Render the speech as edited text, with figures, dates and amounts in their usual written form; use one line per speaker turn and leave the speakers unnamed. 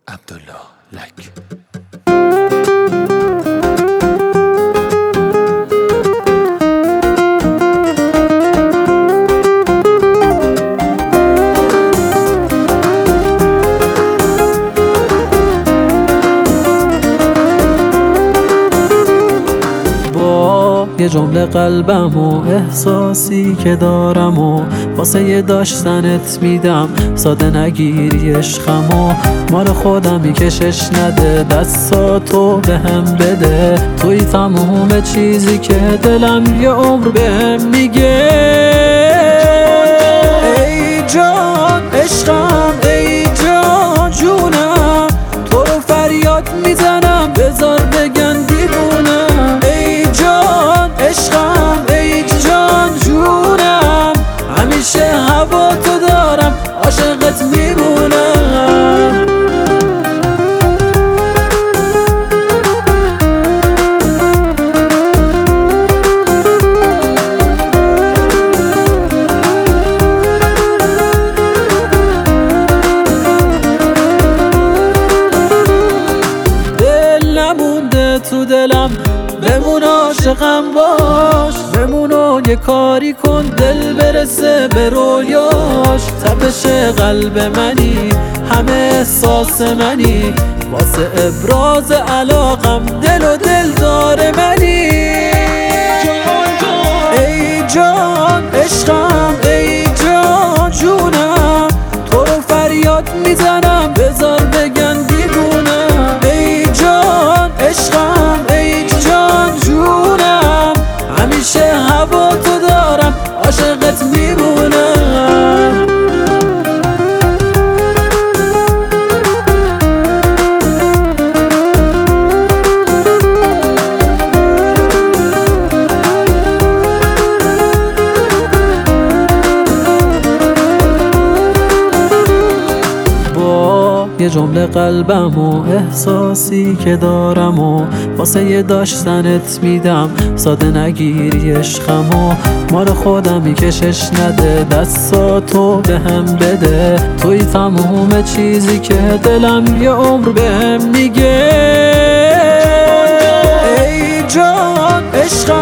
عبدالله لک.
یه جمله قلبم و احساسی که دارم و واسه یه داشتنت میدم، ساده نگیری عشقمو، مال خودمی کشش نده، دستاتو بهم بده، توی تموم چیزی که دلم یه عمر بهم میگه. ای جان عشقم، ای جان جونم، تو رو فریاد میزنم بذار بگن دیوونم. ای جان عشقم، ای جان جونم، همیشه هوا تو دارم، عاشقت میمونم. دل نمونده تو دلم، بمون عاشقم باش، بمون و یه کاری کن دل برسه به رویاش. تپش قلب منی، همه احساس منی، واسه ابراز علاقم دل و دلدار منی. ای جان عشقم، ای جان جونم، تو رو فریاد میزنم بذار بگن دیوونم. ای جان عشقم، ای جان جونم، همیشه هوا تو دارم، عاشقت میمونم. یه جمله قلبم و احساسی که دارم و واسه یه داشتنت میدم، ساده نگیری عشقمو، مال خودمی کشش نده، دستاتو بهم بده، توی تموم چیزی که دلم یه عمر بهم میگه. ای جان عشقم،